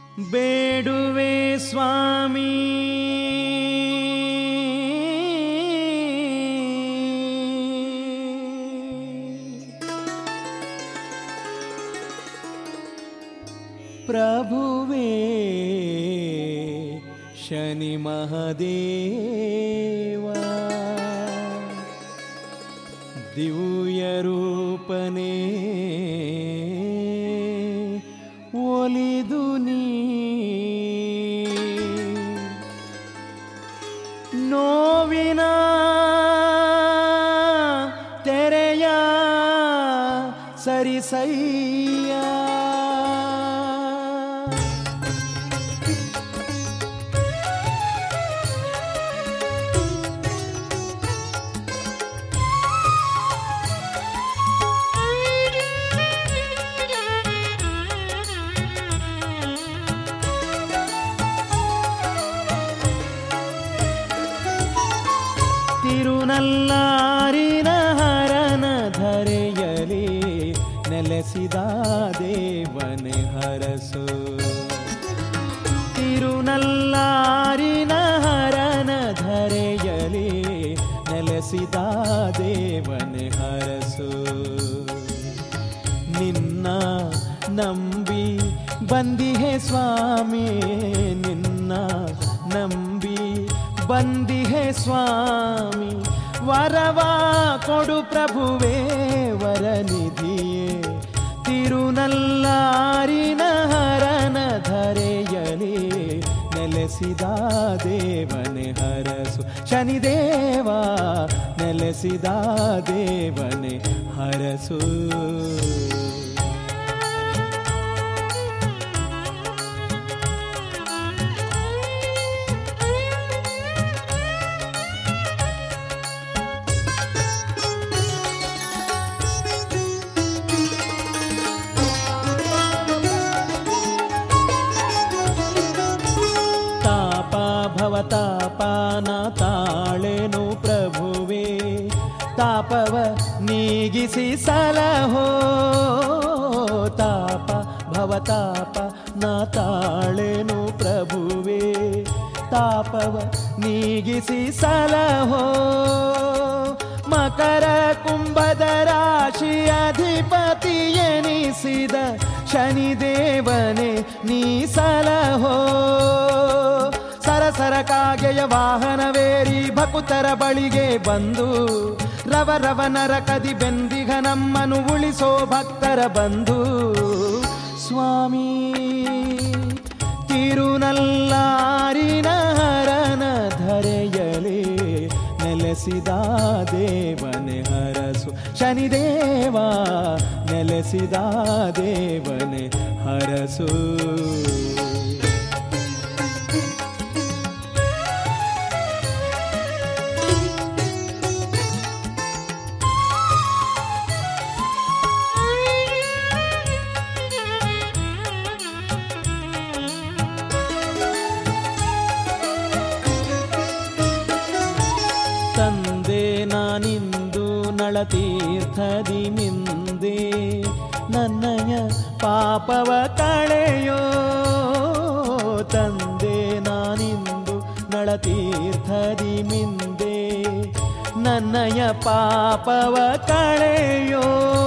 ಬೇಡುವೆ ಸ್ವಾಮಿ ಪ್ರಭುವೇ ಶನಿ ಮಹದೇವ ದಿವ್ಯ ರೂಪನೇ ಒಲಿದು ನೀ ನೋವಿನ ತೆರೆಯ ಸರಿಸಯ್ಯ ತಿರುನಲ್ಲಾರಿನ ಹರನ ಧರೆಯಲಿ ನೆಲೆಸಿದ ದೇವನೆ ಹರಸು ತಿರುನಲ್ಲಾರಿನ ಹರನ ಧರೆಯಲಿ ನೆಲೆಸಿದ ದೇವನೆ ಹರಸು ನಿನ್ನ ನಂಬಿ ಬಂದಿಹೆ ಸ್ವಾಮಿ ನಿನ್ನ ನಂಬಿ ಬಂದಿಹೆ ಸ್ವಾಮಿ ವರವ ಕೊಡು ಪ್ರಭುವೇ ವರನಿಧಿಯೇ ತಿರುನಲ್ಲಾರಿನ ಹರನ ಧರೆಯಲಿ ನೆಲೆಸಿದ ದೇವನೆ ಹರಸು ಶನಿದೇವ ನೆಲೆಸಿದ ದೇವನೆ ಹರಸು ಭವತಾಪನ ತಾಳೆನು ಪ್ರಭುವೇ ತಾಪವ ನೀಗಿಸಿ ಸಲಹೋ ತಾಪ ಭವತಾಪ ನ ತಾಳೆನು ಪ್ರಭುವೇ ತಾಪವ ನೀಗಿಸಿ ಸಲಹೋ ಮಕರ ಕುಂಭದ ರಾಶಿ ಅಧಿಪತಿ ಎನಿಸಿದ ಶನಿದೇವನೇ ನೀ ಸಲಹೋ ಸರಸರ ಕಾಗೆಯ ವಾಹನವೇರಿ ಭಕುತರ ಬಳಿಗೆ ಬಂದು ರವ ರವ ನರಕದಿ ಬೆಂದಿಗ ನಮ್ಮನು ಉಳಿಸೋ ಭಕ್ತರ ಬಂಧು ಸ್ವಾಮಿ ತಿರುನಲ್ಲಾರಿನ ಹರನ ಧರೆಯಲಿ ನೆಲೆಸಿದ ದೇವನೆ ಹರಸು ಶನಿದೇವ ನೆಲೆಸಿದ ದೇವನೆ ಹರಸು ತಂದೆ ನಾನಿಂದು ನಳತೀರ್ಥದಿ ಮಿಂದೆ ನನ್ನಯ ಪಾಪವ ಕಳೆಯೋ ತಂದೆ ನಾನಿಂದು ನಳತೀರ್ಥದಿ ಮಿಂದೆ ನನ್ನಯ ಪಾಪವ ಕಳೆಯೋ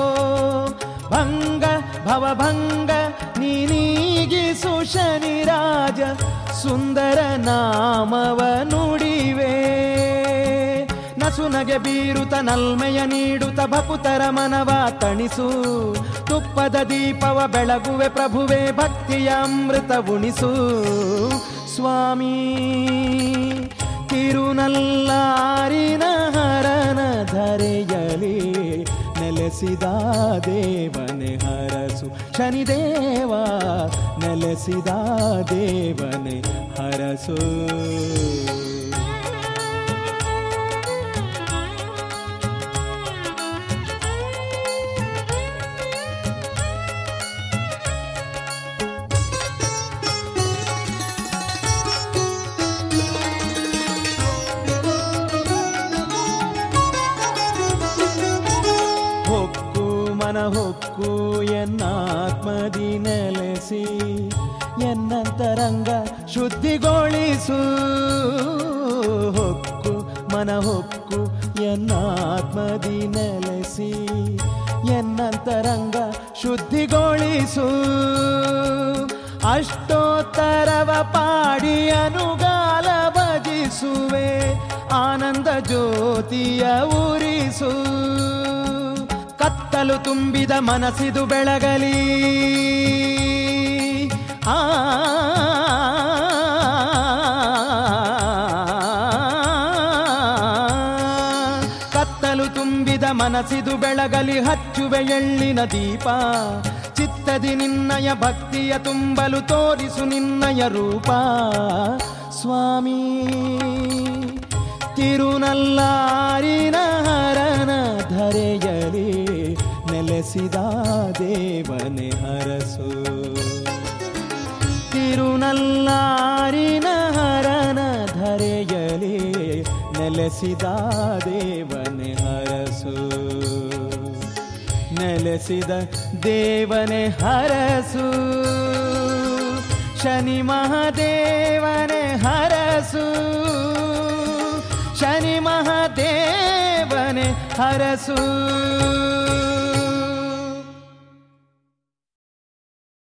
ಭಂಗ ಭವಭಂಗ ನೀನೀಗಿಸು ಶನಿರಾಜ ಸುಂದರ ನಾಮವ ನುಡಿವೆ ನಸುನಗೆ ಬೀರುತ ನಲ್ಮೆಯ ನೀಡುತ್ತ ಭಕುತರ ಮನವ ತಣಿಸು ತುಪ್ಪದ ದೀಪವ ಬೆಳಗುವೆ ಪ್ರಭುವೆ ಭಕ್ತಿಯ ಅಮೃತ ಉಣಿಸು ಸ್ವಾಮಿ ತಿರುನಲ್ಲಾರಿನ ಹರನ ಧರೆಯಲಿ ನೆಲೆಸಿದ ದೇವನೆ ಹರಸು ಶನಿದೇವ ನೆಲೆಸಿದ ದೇವನೆ ಹರಸು ಹೊಕ್ಕು ಹೊಕ್ಕು ಎನ್ನಾತ್ಮದಿ ನೆಲೆಸಿ ಎನ್ನಂತರಂಗ ಶುದ್ಧಿಗೊಳಿಸು. ಹೊಕ್ಕು ಮನ ಹೊಕ್ಕು ಎನ್ನಾತ್ಮದಿ ನೆಲೆಸಿ ಎನ್ನಂತರಂಗ ಶುದ್ಧಿಗೊಳಿಸು. ಅಷ್ಟೋತ್ತರವ ಪಾಡಿ ಅನುಗಾಲ ಭಜಿಸುವೆ, ಆನಂದ ಜ್ಯೋತಿಯ ಉರಿಸು. ಕತ್ತಲು ತುಂಬಿದ ಮನಸ್ಸಿದು ಬೆಳಗಲಿ, ಕತ್ತಲು ತುಂಬಿದ ಮನಸ್ಸಿದು ಬೆಳಗಲಿ, ಹಚ್ಚುವೆ ಎಳ್ಳಿನ ದೀಪ. ಚಿತ್ತದಿ ನಿನ್ನಯ ಭಕ್ತಿಯ ತುಂಬಲು ತೋರಿಸು ನಿನ್ನಯ ರೂಪ. ಸ್ವಾಮಿ ತಿರುನಲ್ಲಾರಿನ ಹರನ ಧರೆಯಲಿ ನೆಲೆಸಿದ ದೇವನೆ ಹರಸು. ತಿರುನಲ್ಲಾರಿನ ಹರನ ಧರೆಯಲಿ ನೆಲೆಸಿದ ದೇವನೆ ಹರಸು. ನೆಲೆಸಿದ ದೇವನೆ ಹರಸು. ಶನಿ ಮಹಾದೇವನೆ ಹರಸು. ಶನಿ ಮಹಾದೇವನೆ ಹರಸು.